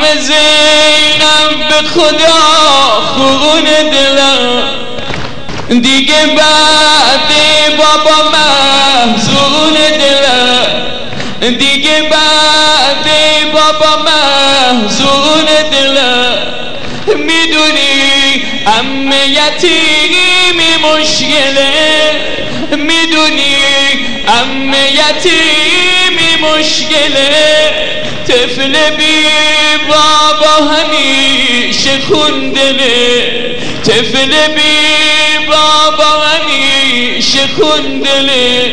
زینب به خدا خون دلم، دیگه بعد بابا محزون دلم، دیگه بعد بابا محزون دلم. میدونی عمه یتیمی مشکله، میدونی عمه یتیمی مشکله، طفل بی بابا همیشه خون دله، طفل بی بابا همیشه خون دله.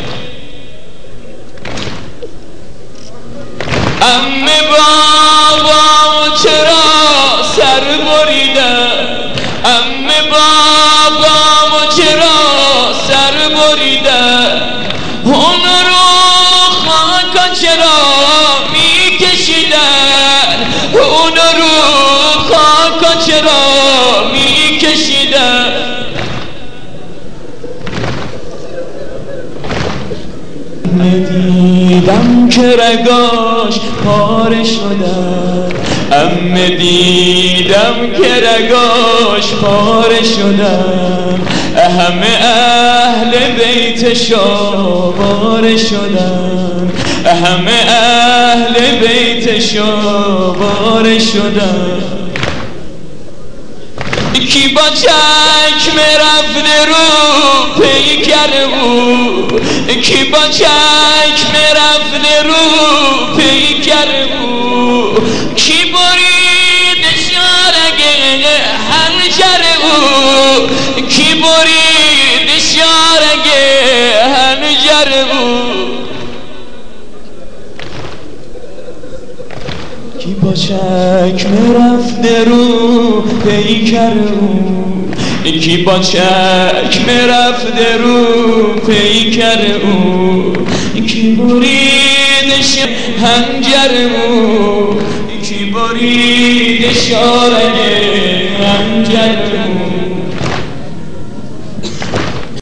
عمه بابا چرا سر بریدن، عمه بابا چرا سر بریدن، اون رو خاکا چرا میکشیدن، اون رو خاکا چرا میکشیدن. دیدم که رگاش پاره شدن، عمه دیدم که رگاش پاره شدن، همه اهل بیتش آواره شدن، همه اهل بیتش آواره شدن. کی با چشم رفته رو پیکر او، کی با چشم رفته رو پیکر او، کی برید شارگ هنجر او، کی برید شارگ هنجر او. کی با چشم رفته رو پیکر او، کی با چشم رفته رو پیکر او، کی بریدش هنجر او، کی برید شارگ هنجر او.